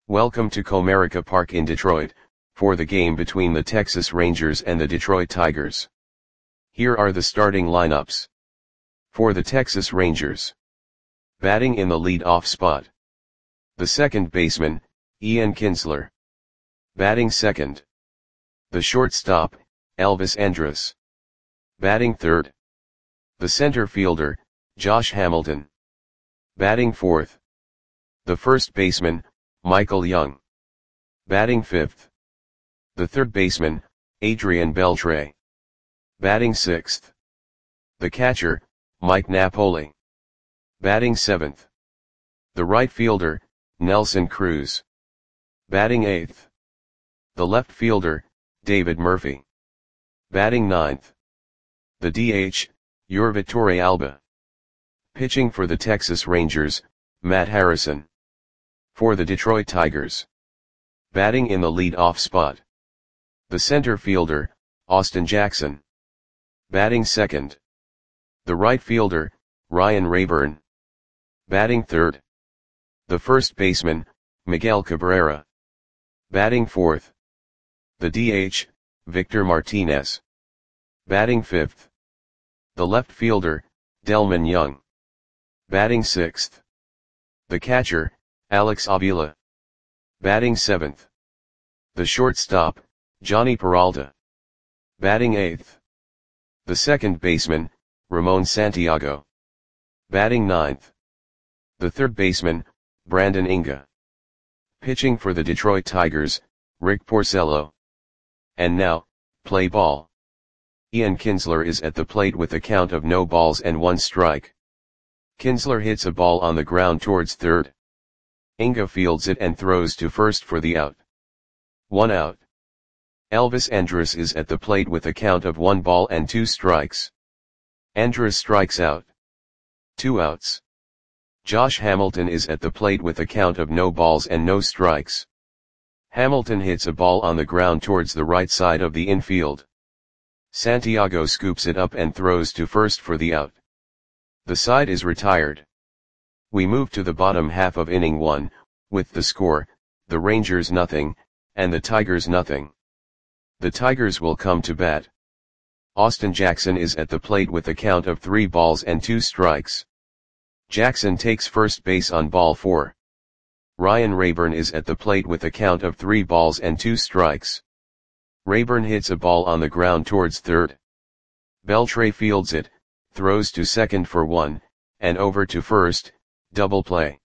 Welcome to Comerica Park in Detroit, for the game between the Texas Rangers and the Detroit Tigers. Here are the starting lineups. For the Texas Rangers. Batting in the lead-off spot. The second baseman, Ian Kinsler. Batting second. The shortstop, Elvis Andrus. Batting third. The center fielder, Josh Hamilton. Batting fourth. The first baseman, Michael Young. Batting fifth. The third baseman, Adrian Beltre. Batting sixth. The catcher, Mike Napoli. Batting seventh. The right fielder, Nelson Cruz. Batting eighth. The left fielder, David Murphy. Batting ninth. The DH, Yurvit Torrealba. Pitching for the Texas Rangers, Matt Harrison. For the Detroit Tigers. Batting in the lead-off spot. The center fielder, Austin Jackson. Batting second. The right fielder, Ryan Rayburn. Batting third. The first baseman, Miguel Cabrera. Batting fourth. The DH, Victor Martinez. Batting fifth. The left fielder, Delmon Young. Batting sixth. The catcher, Alex Avila. Batting seventh. The shortstop, Johnny Peralta. Batting eighth. The second baseman, Ramon Santiago. Batting ninth. The third baseman, Brandon Inga. Pitching for the Detroit Tigers, Rick Porcello. And now, play ball. Ian Kinsler is at the plate with a count of no balls and 1 strike. Kinsler hits a ball on the ground towards third. Inga fields it and throws to first for the out. 1 out. Elvis Andrus is at the plate with a count of 1 ball and 2 strikes. Andrus strikes out. 2 outs. Josh Hamilton is at the plate with a count of no balls and no strikes. Hamilton hits a ball on the ground towards the right side of the infield. Santiago scoops it up and throws to first for the out. The side is retired. We move to the bottom half of inning 1, with the score, the Rangers nothing, and the Tigers nothing. The Tigers will come to bat. Austin Jackson is at the plate with a count of 3 balls and 2 strikes. Jackson takes first base on ball 4. Ryan Rayburn is at the plate with a count of 3 balls and 2 strikes. Rayburn hits a ball on the ground towards third. Beltre fields it, throws to second for 1, and over to first, double play.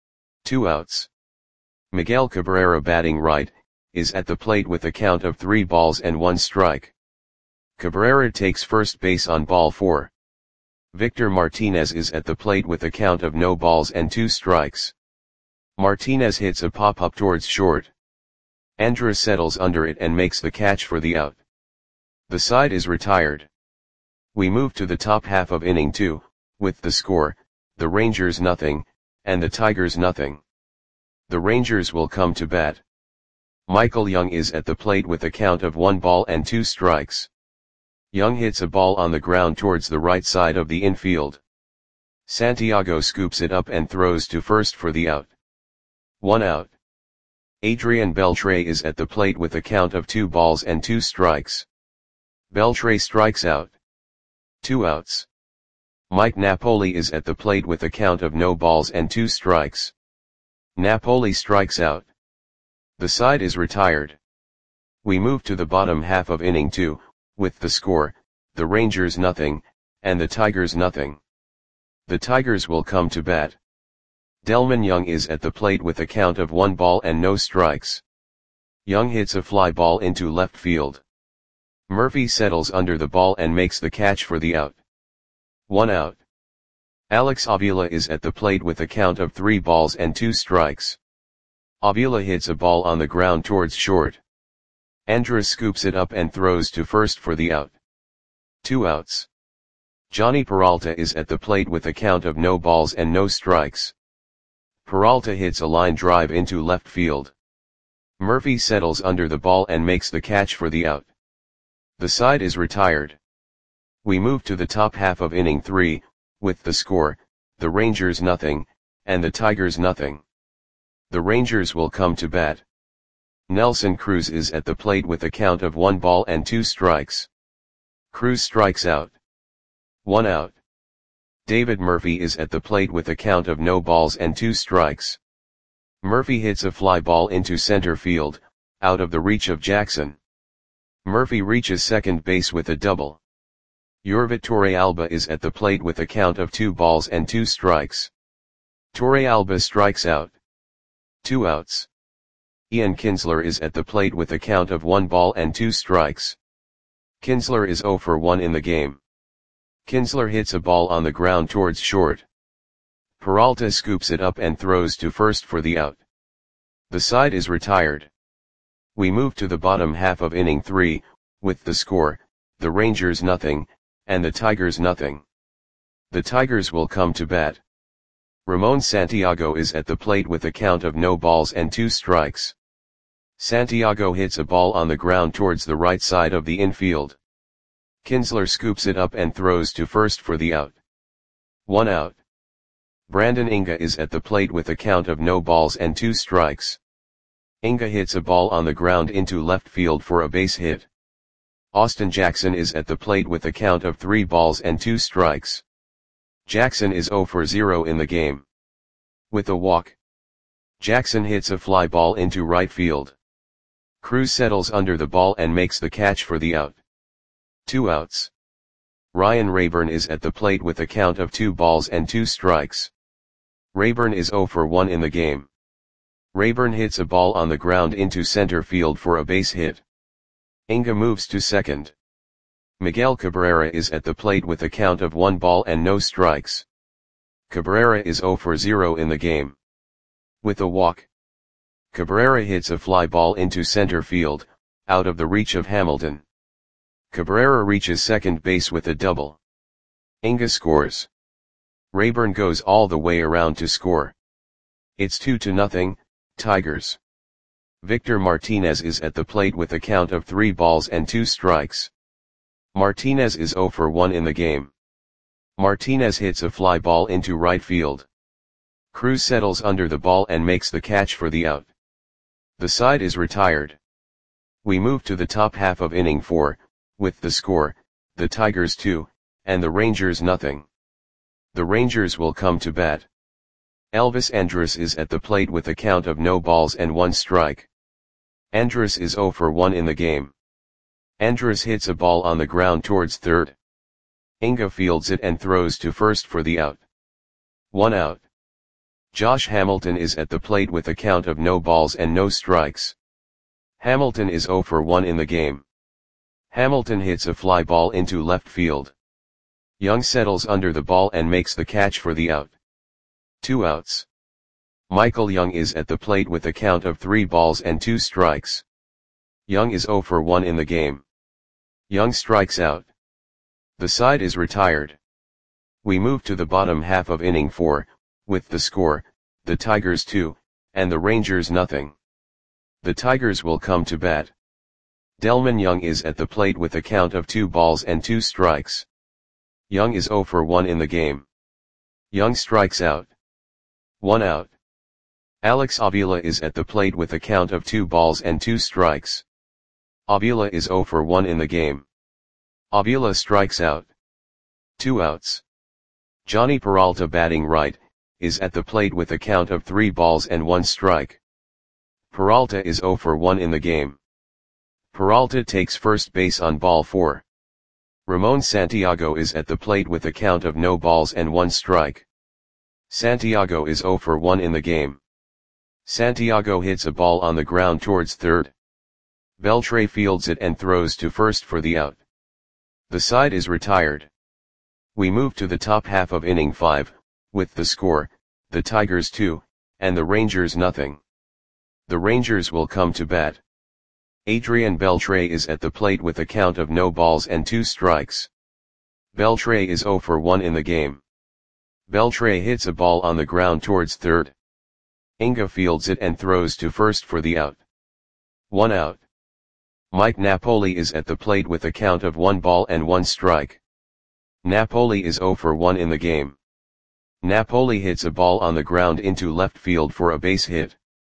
2 outs. Miguel Cabrera batting right, is at the plate with a count of 3 balls and 1 strike. Cabrera takes first base on ball 4. Victor Martinez is at the plate with a count of no balls and 2 strikes. Martinez hits a pop-up towards short. Andrus settles under it and makes the catch for the out. The side is retired. We move to the top half of inning 2, with the score, the Rangers nothing, and the Tigers nothing. The Rangers will come to bat. Michael Young is at the plate with a count of 1 ball and 2 strikes. Young hits a ball on the ground towards the right side of the infield. Santiago scoops it up and throws to first for the out. 1 out. Adrian Beltre is at the plate with a count of 2 balls and 2 strikes. Beltre strikes out. 2 outs. Mike Napoli is at the plate with a count of no balls and 2 strikes. Napoli strikes out. The side is retired. We move to the bottom half of inning 2, with the score, the Rangers nothing, and the Tigers nothing. The Tigers will come to bat. Delmon Young is at the plate with a count of 1 ball and no strikes. Young hits a fly ball into left field. Murphy settles under the ball and makes the catch for the out. 1 out. Alex Avila is at the plate with a count of 3 balls and 2 strikes. Avila hits a ball on the ground towards short. Andrus scoops it up and throws to first for the out. 2 outs. Johnny Peralta is at the plate with a count of no balls and no strikes. Peralta hits a line drive into left field. Murphy settles under the ball and makes the catch for the out. The side is retired. We move to the top half of inning 3, with the score, the Rangers nothing, and the Tigers nothing. The Rangers will come to bat. Nelson Cruz is at the plate with a count of 1 ball and 2 strikes. Cruz strikes out. 1 out. David Murphy is at the plate with a count of no balls and 2 strikes. Murphy hits a fly ball into center field, out of the reach of Jackson. Murphy reaches second base with a double. Yorvit Torrealba is at the plate with a count of 2 balls and 2 strikes. Torrealba strikes out. 2 outs. Ian Kinsler is at the plate with a count of 1 ball and 2 strikes. Kinsler is 0 for 1 in the game. Kinsler hits a ball on the ground towards short. Peralta scoops it up and throws to first for the out. The side is retired. We move to the bottom half of inning 3, with the score, the Rangers nothing, and the Tigers nothing. The Tigers will come to bat. Ramon Santiago is at the plate with a count of no balls and 2 strikes. Santiago hits a ball on the ground towards the right side of the infield. Kinsler scoops it up and throws to first for the out. 1 out. Brandon Inga is at the plate with a count of no balls and 2 strikes. Inga hits a ball on the ground into left field for a base hit. Austin Jackson is at the plate with a count of 3 balls and 2 strikes. Jackson is 0 for 0 in the game. With a walk, Jackson hits a fly ball into right field. Cruz settles under the ball and makes the catch for the out. 2 outs. Ryan Rayburn is at the plate with a count of 2 balls and 2 strikes. Rayburn is 0 for 1 in the game. Rayburn hits a ball on the ground into center field for a base hit. Inga moves to second. Miguel Cabrera is at the plate with a count of 1 ball and no strikes. Cabrera is 0 for 0 in the game. With a walk, Cabrera hits a fly ball into center field, out of the reach of Hamilton. Cabrera reaches second base with a double. Inga scores. Rayburn goes all the way around to score. It's 2-0, Tigers. Victor Martinez is at the plate with a count of 3 balls and 2 strikes. Martinez is 0 for 1 in the game. Martinez hits a fly ball into right field. Cruz settles under the ball and makes the catch for the out. The side is retired. We move to the top half of inning 4, with the score, the Tigers 2, and the Rangers nothing. The Rangers will come to bat. Elvis Andrus is at the plate with a count of no balls and 1 strike. Andrus is 0 for 1 in the game. Andrus hits a ball on the ground towards third. Inga fields it and throws to first for the out. 1 out. Josh Hamilton is at the plate with a count of no balls and no strikes. Hamilton is 0 for 1 in the game. Hamilton hits a fly ball into left field. Young settles under the ball and makes the catch for the out. 2 outs. Michael Young is at the plate with a count of 3 balls and 2 strikes. Young is 0 for 1 in the game. Young strikes out. The side is retired. We move to the bottom half of inning 4, with the score, the Tigers 2, and the Rangers nothing. The Tigers will come to bat. Delman Young is at the plate with a count of 2 balls and 2 strikes. Young is 0 for 1 in the game. Young strikes out. 1 out. Alex Avila is at the plate with a count of 2 balls and 2 strikes. Avila is 0 for 1 in the game. Avila strikes out. 2 outs. Johnny Peralta batting right, is at the plate with a count of 3 balls and 1 strike. Peralta is 0 for 1 in the game. Peralta takes first base on ball 4. Ramon Santiago is at the plate with a count of no balls and 1 strike. Santiago is 0 for 1 in the game. Santiago hits a ball on the ground towards third. Beltre fields it and throws to first for the out. The side is retired. We move to the top half of inning 5, with the score, the Tigers 2, and the Rangers nothing. The Rangers will come to bat. Adrian Beltre is at the plate with a count of no balls and 2 strikes. Beltre is 0 for 1 in the game. Beltre hits a ball on the ground towards third. Inga fields it and throws to first for the out. 1 out. Mike Napoli is at the plate with a count of 1 ball and 1 strike. Napoli is 0 for 1 in the game. Napoli hits a ball on the ground into left field for a base hit.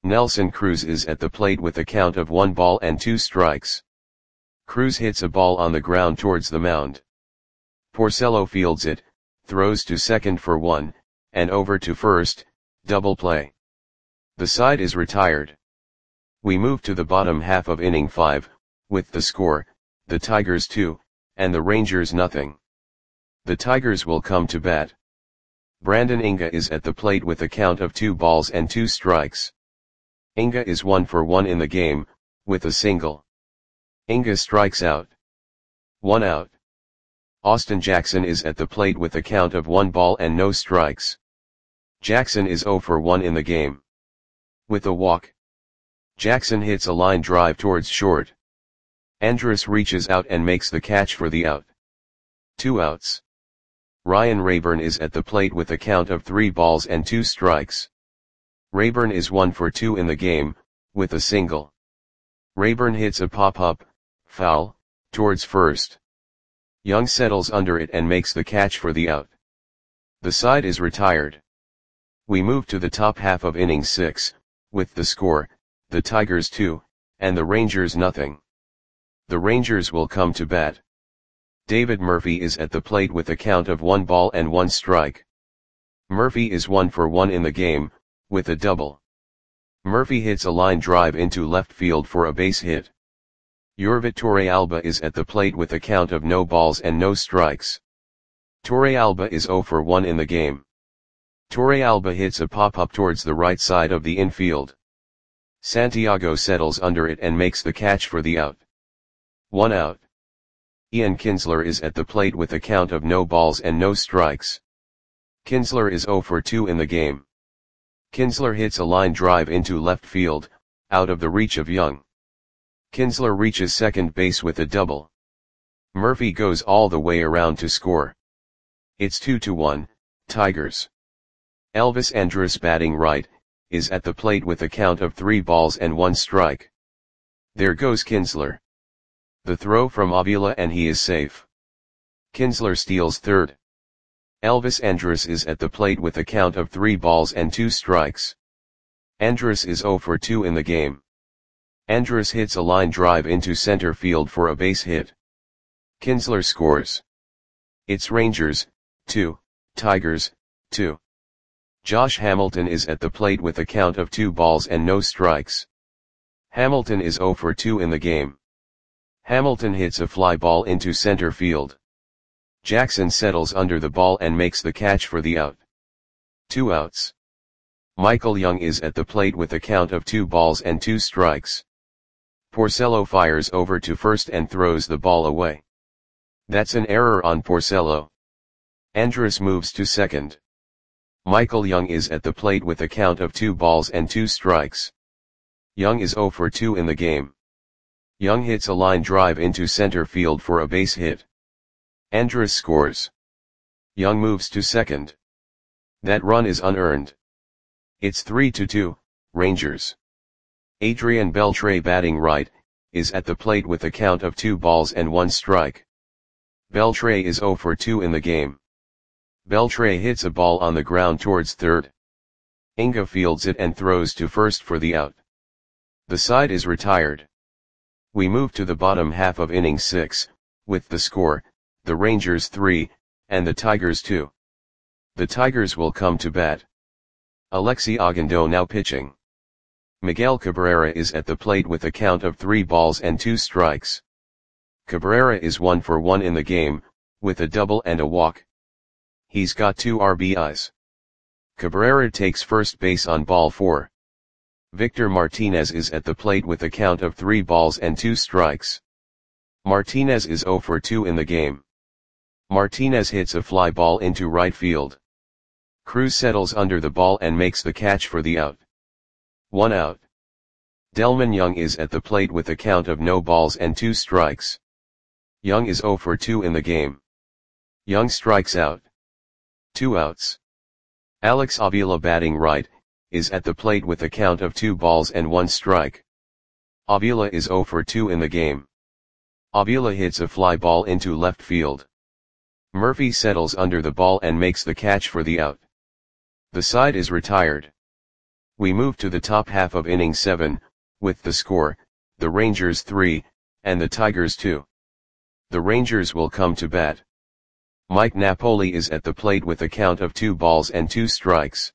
Nelson Cruz is at the plate with a count of 1 ball and 2 strikes. Cruz hits a ball on the ground towards the mound. Porcello fields it, throws to second for 1, and over to first, double play. The side is retired. We move to the bottom half of inning 5, with the score, the Tigers 2, and the Rangers nothing. The Tigers will come to bat. Brandon Inga is at the plate with a count of 2 balls and 2 strikes. Inga is 1 for 1 in the game, with a single. Inga strikes out. 1 out. Austin Jackson is at the plate with a count of 1 ball and no strikes. Jackson is 0 for 1 in the game. With a walk. Jackson hits a line drive towards short. Andrus reaches out and makes the catch for the out. 2 outs. Ryan Rayburn is at the plate with a count of 3 balls and 2 strikes. Rayburn is 1 for 2 in the game, with a single. Rayburn hits a pop-up, foul, towards first. Young settles under it and makes the catch for the out. The side is retired. We move to the top half of inning 6, with the score, the Tigers 2, and the Rangers nothing. The Rangers will come to bat. David Murphy is at the plate with a count of 1 ball and 1 strike. Murphy is 1 for 1 in the game, with a double. Murphy hits a line drive into left field for a base hit. Yorvit Torrealba is at the plate with a count of no balls and no strikes. Torrealba is 0 for 1 in the game. Torrealba hits a pop-up towards the right side of the infield. Santiago settles under it and makes the catch for the out. 1 out. Ian Kinsler is at the plate with a count of no balls and no strikes. Kinsler is 0 for 2 in the game. Kinsler hits a line drive into left field, out of the reach of Young. Kinsler reaches second base with a double. Murphy goes all the way around to score. It's 2-1, Tigers. Elvis Andrus, batting right, is at the plate with a count of 3 balls and 1 strike. There goes Kinsler. The throw from Avila and he is safe. Kinsler steals third. Elvis Andrus is at the plate with a count of 3 balls and 2 strikes. Andrus is 0 for 2 in the game. Andrus hits a line drive into center field for a base hit. Kinsler scores. It's Rangers, 2, Tigers, 2. Josh Hamilton is at the plate with a count of 2 balls and no strikes. Hamilton is 0 for 2 in the game. Hamilton hits a fly ball into center field. Jackson settles under the ball and makes the catch for the out. 2 outs. Michael Young is at the plate with a count of 2 balls and 2 strikes. Porcello fires over to first and throws the ball away. That's an error on Porcello. Andrus moves to second. Michael Young is at the plate with a count of 2 balls and 2 strikes. Young is 0 for 2 in the game. Young hits a line drive into center field for a base hit. Andrus scores. Young moves to second. That run is unearned. It's 3-2, Rangers. Adrian Beltre, batting right, is at the plate with a count of 2 balls and 1 strike. Beltre is 0 for 2 in the game. Beltre hits a ball on the ground towards third. Inga fields it and throws to first for the out. The side is retired. We move to the bottom half of inning 6, with the score, the Rangers 3, and the Tigers 2. The Tigers will come to bat. Alexi Ogando now pitching. Miguel Cabrera is at the plate with a count of 3 balls and 2 strikes. Cabrera is 1 for 1 in the game, with a double and a walk. He's got 2 RBIs. Cabrera takes first base on ball 4. Victor Martinez is at the plate with a count of 3 balls and 2 strikes. Martinez is 0 for 2 in the game. Martinez hits a fly ball into right field. Cruz settles under the ball and makes the catch for the out. 1 out. Delman Young is at the plate with a count of no balls and 2 strikes. Young is 0 for 2 in the game. Young strikes out. 2 outs. Alex Avila, batting right, is at the plate with a count of 2 balls and 1 strike. Avila is 0 for 2 in the game. Avila hits a fly ball into left field. Murphy settles under the ball and makes the catch for the out. The side is retired. We move to the top half of inning 7, with the score, the Rangers 3, and the Tigers 2. The Rangers will come to bat. Mike Napoli is at the plate with a count of 2 balls and 2 strikes.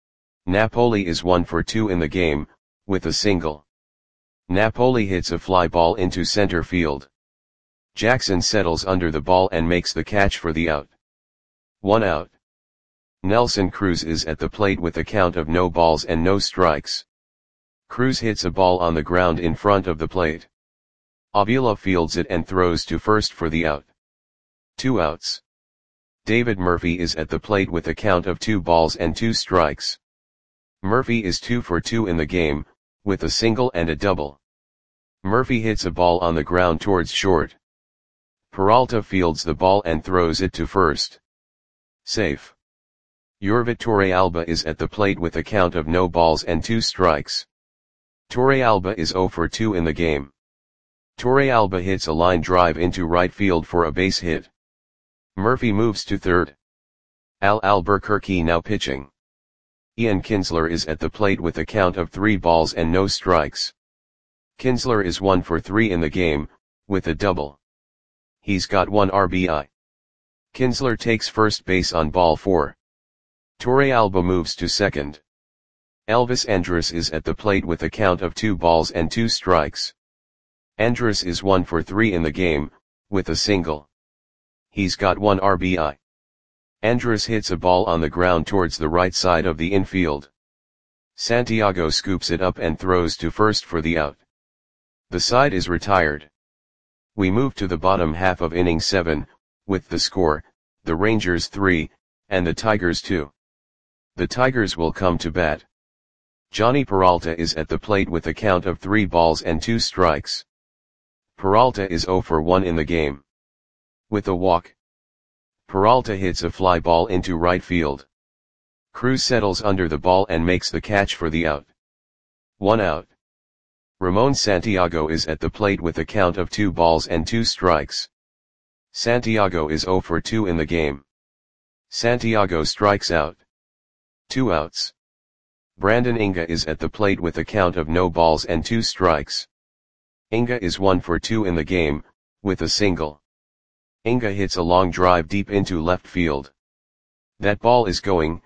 Napoli is 1 for 2 in the game, with a single. Napoli hits a fly ball into center field. Jackson settles under the ball and makes the catch for the out. 1 out. Nelson Cruz is at the plate with a count of no balls and no strikes. Cruz hits a ball on the ground in front of the plate. Avila fields it and throws to first for the out. 2 outs. David Murphy is at the plate with a count of 2 balls and 2 strikes. Murphy is 2 for 2 in the game, with a single and a double. Murphy hits a ball on the ground towards short. Peralta fields the ball and throws it to first. Safe. Yorvit Torrealba is at the plate with a count of no balls and 2 strikes. Torrealba is 0 for 2 in the game. Torrealba hits a line drive into right field for a base hit. Murphy moves to third. Al Albuquerque now pitching. Ian Kinsler is at the plate with a count of 3 balls and no strikes. Kinsler is 1 for 3 in the game, with a double. He's got 1 RBI. Kinsler takes first base on ball 4. Torrealba moves to second. Elvis Andrus is at the plate with a count of 2 balls and 2 strikes. Andrus is 1 for 3 in the game, with a single. He's got 1 RBI. Andrus hits a ball on the ground towards the right side of the infield. Santiago scoops it up and throws to first for the out. The side is retired. We move to the bottom half of inning 7, with the score, the Rangers 3, and the Tigers 2. The Tigers will come to bat. Johnny Peralta is at the plate with a count of 3 balls and 2 strikes. Peralta is 0 for 1 in the game. With a walk. Peralta hits a fly ball into right field. Cruz settles under the ball and makes the catch for the out. 1 out. Ramon Santiago is at the plate with a count of 2 balls and 2 strikes. Santiago is 0 for 2 in the game. Santiago strikes out. 2 outs. Brandon Inga is at the plate with a count of no balls and 2 strikes. Inga is 1 for 2 in the game, with a single. Inga hits a long drive deep into left field. That ball is gone.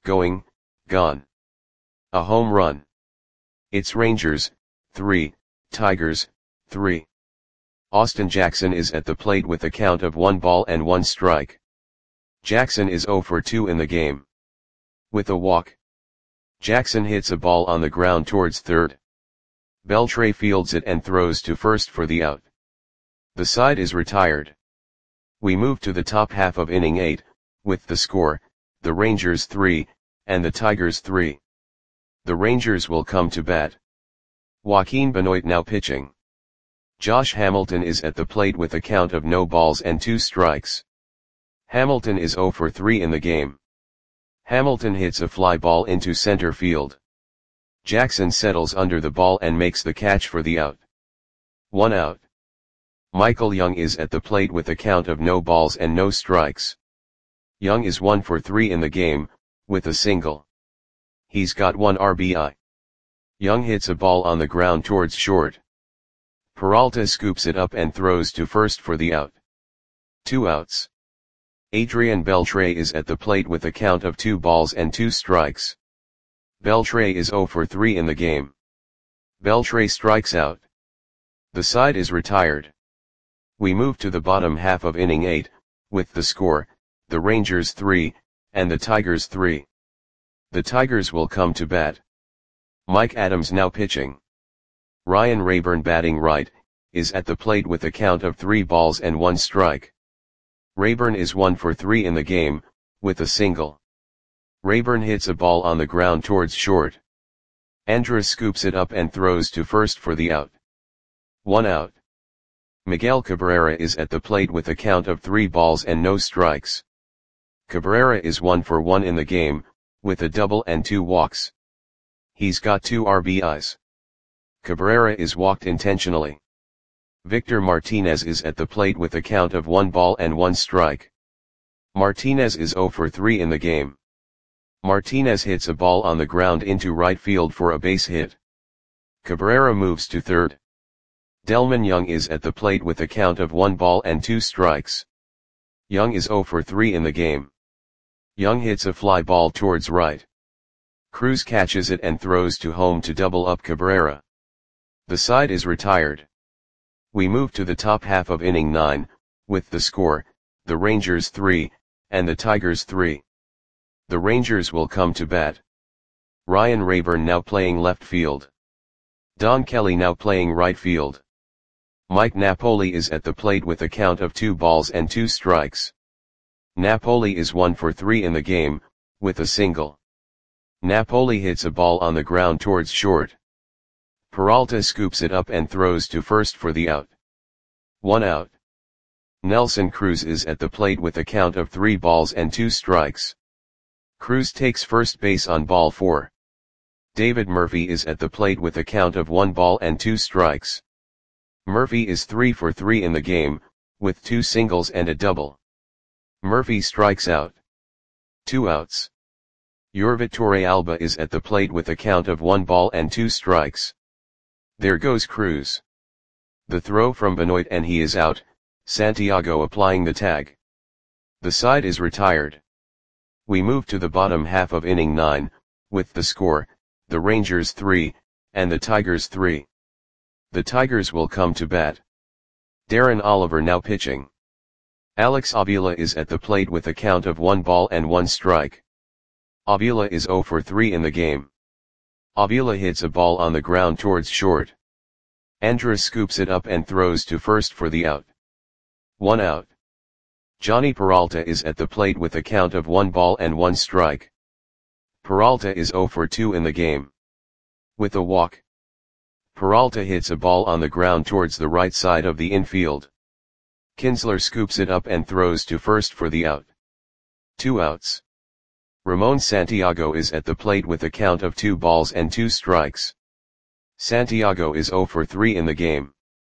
A home run. It's Rangers, 3, Tigers, 3. Austin Jackson is at the plate with a count of 1 ball and 1 strike. Jackson is 0 for 2 in the game. With a walk. Jackson hits a ball on the ground towards third. Beltre fields it and throws to first for the out. The side is retired. We move to the top half of inning 8, with the score, the Rangers 3, and the Tigers 3. The Rangers will come to bat. Joaquin Benoit now pitching. Josh Hamilton is at the plate with a count of no balls and 2 strikes. Hamilton is 0 for 3 in the game. Hamilton hits a fly ball into center field. Jackson settles under the ball and makes the catch for the out. 1 out. Michael Young is at the plate with a count of no balls and no strikes. Young is 1 for 3 in the game, with a single. He's got 1 RBI. Young hits a ball on the ground towards short. Peralta scoops it up and throws to first for the out. 2 outs. Adrian Beltre is at the plate with a count of 2 balls and 2 strikes. Beltre is 0 for 3 in the game. Beltre strikes out. The side is retired. We move to the bottom half of inning 8, with the score, the Rangers 3, and the Tigers 3. The Tigers will come to bat. Mike Adams now pitching. Ryan Rayburn batting right, is at the plate with a count of 3 balls and 1 strike. Rayburn is 1 for 3 in the game, with a single. Rayburn hits a ball on the ground towards short. Andrus scoops it up and throws to first for the out. 1 out. Miguel Cabrera is at the plate with a count of 3 balls and no strikes. Cabrera is 1 for 1 in the game, with a double and 2 walks. He's got 2 RBIs. Cabrera is walked intentionally. Victor Martinez is at the plate with a count of 1 ball and 1 strike. Martinez is 0 for 3 in the game. Martinez hits a ball on the ground into right field for a base hit. Cabrera moves to third. Delmon Young is at the plate with a count of 1 ball and 2 strikes. Young is 0 for 3 in the game. Young hits a fly ball towards right. Cruz catches it and throws to home to double up Cabrera. The side is retired. We move to the top half of inning 9, with the score, the Rangers 3, and the Tigers 3. The Rangers will come to bat. Ryan Rayburn now playing left field. Don Kelly now playing right field. Mike Napoli is at the plate with a count of 2 balls and 2 strikes. Napoli is 1 for 3 in the game, with a single. Napoli hits a ball on the ground towards short. Peralta scoops it up and throws to first for the out. 1 out. Nelson Cruz is at the plate with a count of 3 balls and 2 strikes. Cruz takes first base on ball 4. David Murphy is at the plate with a count of 1 ball and 2 strikes. Murphy is 3 for 3 in the game, with 2 singles and a double. Murphy strikes out. 2 outs. Yorvit Torrealba is at the plate with a count of 1 ball and 2 strikes. There goes Cruz. The throw from Benoit and he is out, Santiago applying the tag. The side is retired. We move to the bottom half of inning 9, with the score, the Rangers 3, and the Tigers 3. The Tigers will come to bat. Darren Oliver now pitching. Alex Avila is at the plate with a count of 1 ball and 1 strike. Avila is 0 for 3 in the game. Avila hits a ball on the ground towards short. Andrus scoops it up and throws to first for the out. 1 out. Johnny Peralta is at the plate with a count of 1 ball and 1 strike. Peralta is 0 for 2 in the game. With a walk. Peralta hits a ball on the ground towards the right side of the infield. Kinsler scoops it up and throws to first for the out. 2 outs. Ramon Santiago is at the plate with a count of 2 balls and 2 strikes. Santiago is 0 for 3 in the game.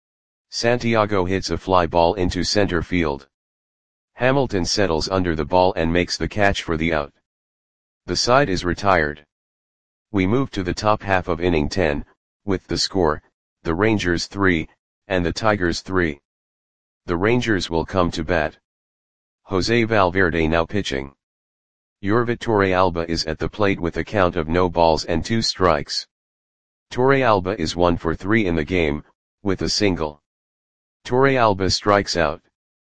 Santiago hits a fly ball into center field. Hamilton settles under the ball and makes the catch for the out. The side is retired. We move to the top half of inning 10, with the score, the Rangers 3, and the Tigers 3. The Rangers will come to bat. Jose Valverde now pitching. Yorvit Torrealba is at the plate with a count of no balls and 2 strikes. Torrealba is 1 for 3 in the game, with a single. Torrealba strikes out.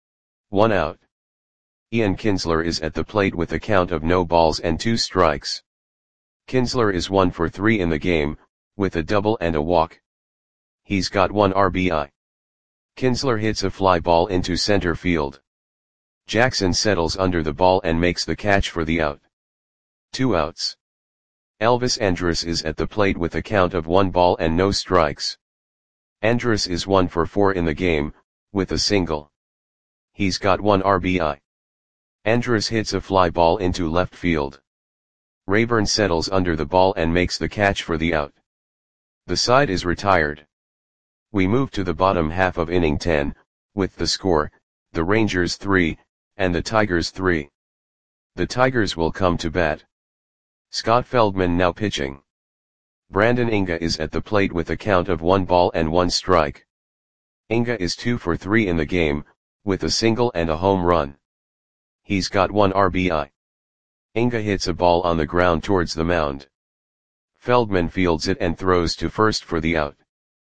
1 out. Ian Kinsler is at the plate with a count of no balls and 2 strikes. Kinsler is 1 for 3 in the game, with a double and a walk. He's got 1 RBI. Kinsler hits a fly ball into center field. Jackson settles under the ball and makes the catch for the out. 2 outs. Elvis Andrus is at the plate with a count of 1 ball and no strikes. Andrus is 1 for 4 in the game, with a single. He's got 1 RBI. Andrus hits a fly ball into left field. Rayburn settles under the ball and makes the catch for the out. The side is retired. We move to the bottom half of inning 10, with the score, the Rangers 3, and the Tigers 3. The Tigers will come to bat. Scott Feldman now pitching. Brandon Inga is at the plate with a count of 1 ball and 1 strike. Inga is 2 for 3 in the game, with a single and a home run. He's got 1 RBI. Inga hits a ball on the ground towards the mound. Feldman fields it and throws to first for the out.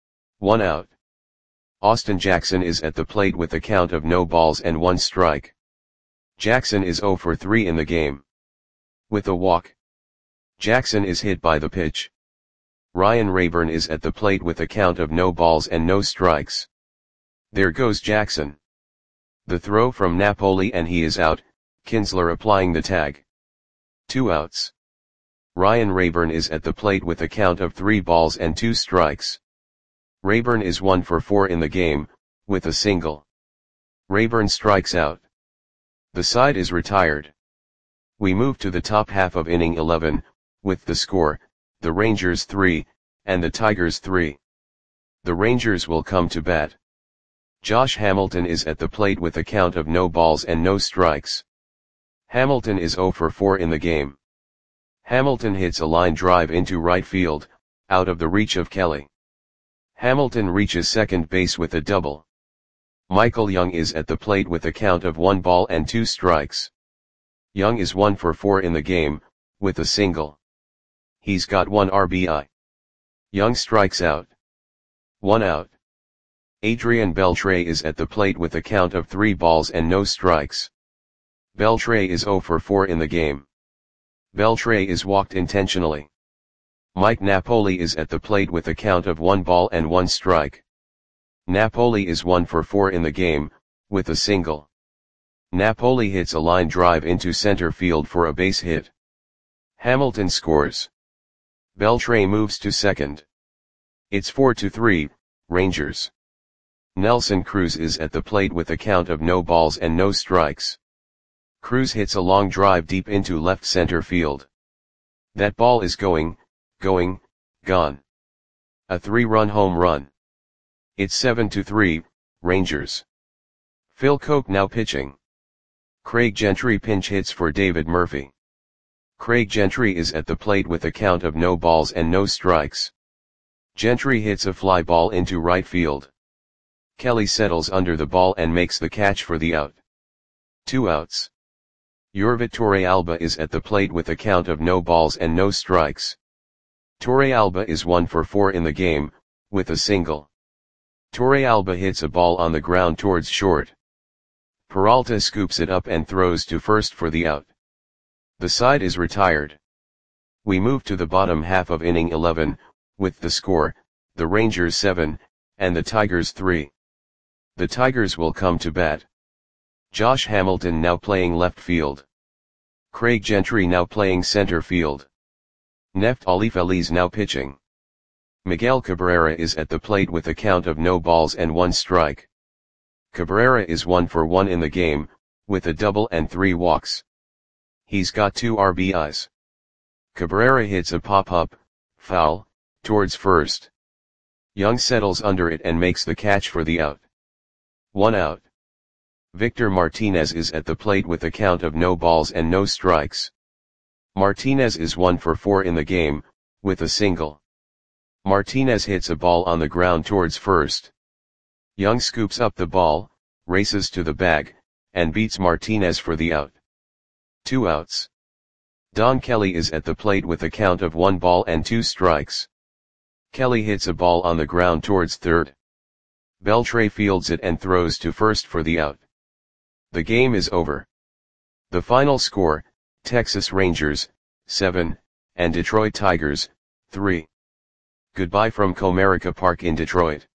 1 out. Austin Jackson is at the plate with a count of no balls and 1 strike. Jackson is 0 for 3 in the game. With a walk. Jackson is hit by the pitch. Ryan Rayburn is at the plate with a count of no balls and no strikes. There goes Jackson. The throw from Napoli and he is out, Kinsler applying the tag. 2 outs. Ryan Rayburn is at the plate with a count of 3 balls and 2 strikes. Rayburn is 1 for 4 in the game, with a single. Rayburn strikes out. The side is retired. We move to the top half of inning 11, with the score, the Rangers 3, and the Tigers 3. The Rangers will come to bat. Josh Hamilton is at the plate with a count of no balls and no strikes. Hamilton is 0 for 4 in the game. Hamilton hits a line drive into right field, out of the reach of Kelly. Hamilton reaches second base with a double. Michael Young is at the plate with a count of 1 ball and 2 strikes. Young is 1 for 4 in the game, with a single. He's got 1 RBI. Young strikes out. 1 out. Adrian Beltre is at the plate with a count of 3 balls and no strikes. Beltre is 0 for 4 in the game. Beltre is walked intentionally. Mike Napoli is at the plate with a count of 1 ball and 1 strike. Napoli is 1 for 4 in the game, with a single. Napoli hits a line drive into center field for a base hit. Hamilton scores. Beltre moves to second. It's 4-3, Rangers. Nelson Cruz is at the plate with a count of no balls and no strikes. Cruz hits a long drive deep into left center field. That ball is gone. A 3-run home run. It's 7-3, Rangers. Phil Koch now pitching. Craig Gentry pinch hits for David Murphy. Craig Gentry is at the plate with a count of no balls and no strikes. Gentry hits a fly ball into right field. Kelly settles under the ball and makes the catch for the out. 2 outs. Yorvit Torrealba is at the plate with a count of no balls and no strikes. Torrealba is 1 for 4 in the game, with a single. Torrealba hits a ball on the ground towards short. Peralta scoops it up and throws to first for the out. The side is retired. We move to the bottom half of inning 11, with the score, the Rangers 7, and the Tigers 3. The Tigers will come to bat. Josh Hamilton now playing left field. Craig Gentry now playing center field. Neftali Feliz now pitching. Miguel Cabrera is at the plate with a count of no balls and 1 strike. Cabrera is 1 for 1 in the game, with a double and 3 walks. He's got 2 RBIs. Cabrera hits a pop-up, foul, towards first. Young settles under it and makes the catch for the out. 1 out. Victor Martinez is at the plate with a count of no balls and no strikes. Martinez is 1 for 4 in the game, with a single. Martinez hits a ball on the ground towards first. Young scoops up the ball, races to the bag, and beats Martinez for the out. 2 outs. Don Kelly is at the plate with a count of 1 ball and 2 strikes. Kelly hits a ball on the ground towards third. Beltre fields it and throws to first for the out. The game is over. The final score, Texas Rangers, 7, and Detroit Tigers, 3. Goodbye from Comerica Park in Detroit.